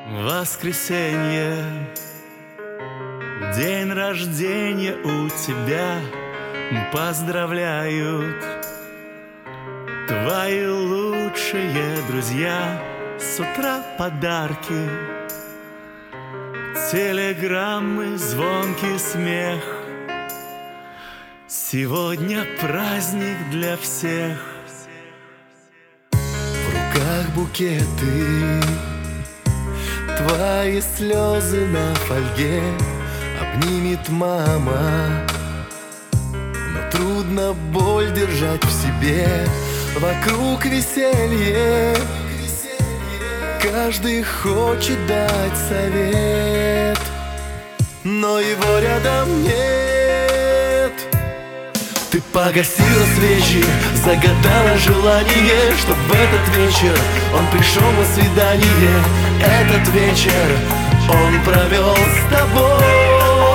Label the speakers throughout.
Speaker 1: Воскресенье, день рождения у тебя, поздравляют твои лучшие друзья. С утра подарки, телеграммы, звонкий смех. Сегодня праздник для всех. В руках букеты, твои слезы на фольге обнимет мама. Но трудно боль держать в себе. Вокруг веселье, каждый хочет дать совет, но его рядом нет. Ты погасила свечи, загадала желание, чтоб в этот вечер он пришел на свидание. Этот вечер он провел с тобой.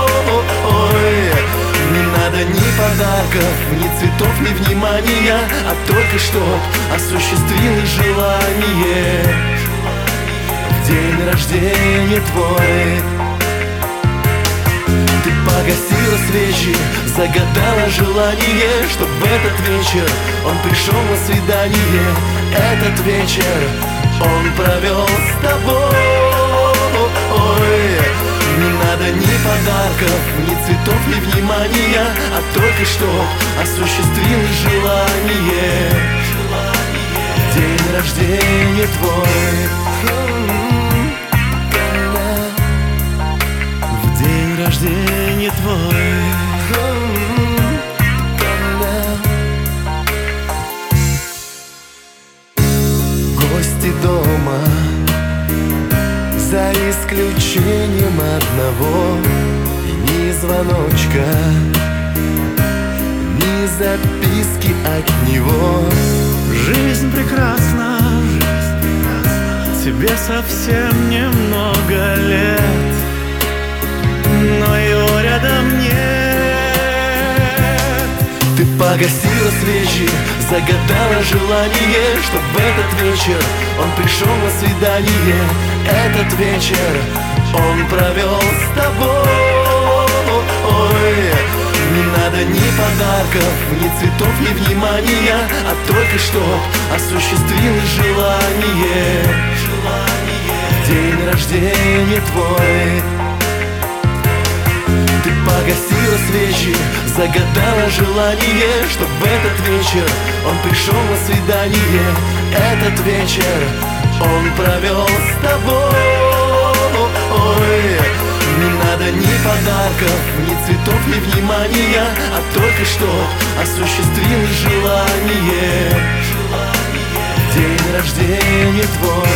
Speaker 1: Не надо ни подарков, ни цветов, ни внимания, а только чтоб осуществилось желание. В день рождения твой ты погасила свечи, загадала желание, чтоб в этот вечер он пришел на свидание. Этот вечер он провел с тобой. Не надо ни подарков, ни цветов, ни внимания, а только чтоб осуществилось желание. В день рождения твой, в день рождения твой. Гости дома, за исключением одного, и ни звоночка, ни записки от него. Жизнь прекрасна, тебе совсем немного лет, но его рядом нет. Ты погасила свечи, загадала желание, чтоб в этот вечер он пришел на свидание. Этот вечер он провел с тобой. Не надо ни подарков, ни цветов, ни внимания, а только чтоб осуществилось желание. В день рождения твой ты погасила свечи, загадала желание, чтоб в этот вечер он пришел на свидание. Этот вечер он провел с тобой. Не надо ни подарков, ни цветов, ни внимания, а только чтоб осуществилось желание. В день рождения твой.